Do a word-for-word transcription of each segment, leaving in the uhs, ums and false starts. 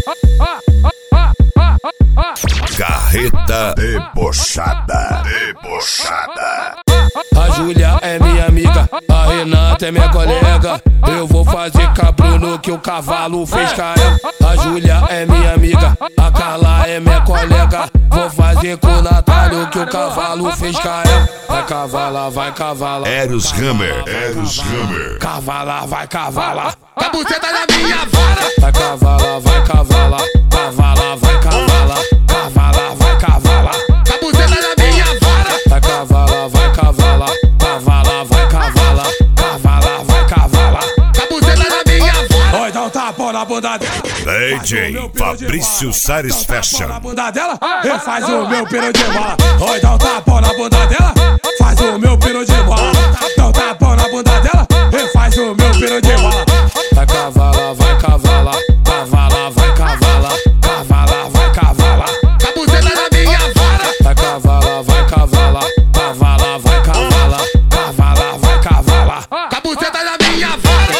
Carreta debochada, debochada. A Júlia é minha amiga, a Renata é minha colega. Eu vou fazer com a Bruno que o cavalo fez com ela. A Júlia é minha amiga, a Carla é minha colega. Vou fazer com o Natália que o cavalo fez com ela. Vai cavalar, vai cavalar. Eros Hammer, Eros Hammer. Cavalar, vai cavalar. A buceta da minha vara. Vai cavalar, vai cavalar. Cavalar, vai cavalar. Cavalar, vai cavalar. A buceta da minha vara. Vai cavalar, vai cavalar. Cavalar, vai cavalar. Cavalar, vai cavalar. A buceta da minha vara. Oi, dá um tapão na bunda dela. D J Fabrício Sares Fashion. Na bunda dela, eu faz o meu pino de bola. Oi, dá um tapão na bunda dela. Faz o meu pino de bola. Dá um tapão na bunda dela. Eu faz o meu pino de bola. Vai cavalar, vai cavalar. Cavalar, vai cavalar. Cavalar, vai cavalar. A buceta da minha vara. Vai cavalar, vai cavalar. Cavalar, vai cavalar. Cavalar, vai cavalar. A buceta da minha vara.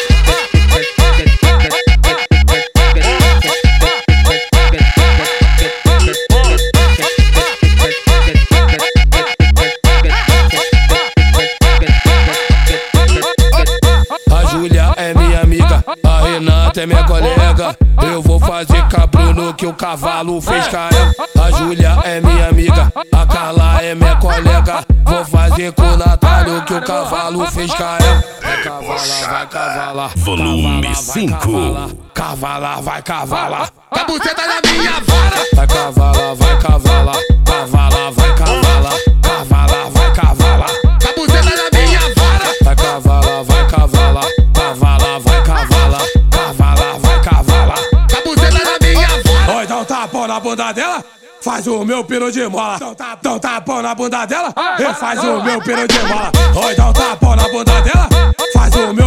A Júlia é minha amiga, a Renata é minha colega. Eu vou fazer com a Bruno que o cavalo fez com ela. A Júlia é minha amiga, a Carla é minha colega. Vou fazer com o Natália que o cavalo fez com ela. Vai cavalar, vai cavalar. Volume cinco. Cavalar, vai cavalar. A buceta da minha vara. Vai cavalar, vai cavalar. Cavalar, vai cavalar. Cavalar, vai cavalar. A buceta da minha vara. Vai cavalar, vai cavalar. Cavalar, vai cavalar. Cavalar, vai cavalar. A buceta da minha vara. Oi, dá um tapão na bunda dela. Faz o meu pino de mola. Dá um tapão na bunda dela. Eu faz o meu pino de mola. Oi, dá um tapão na bunda dela. Faz o meu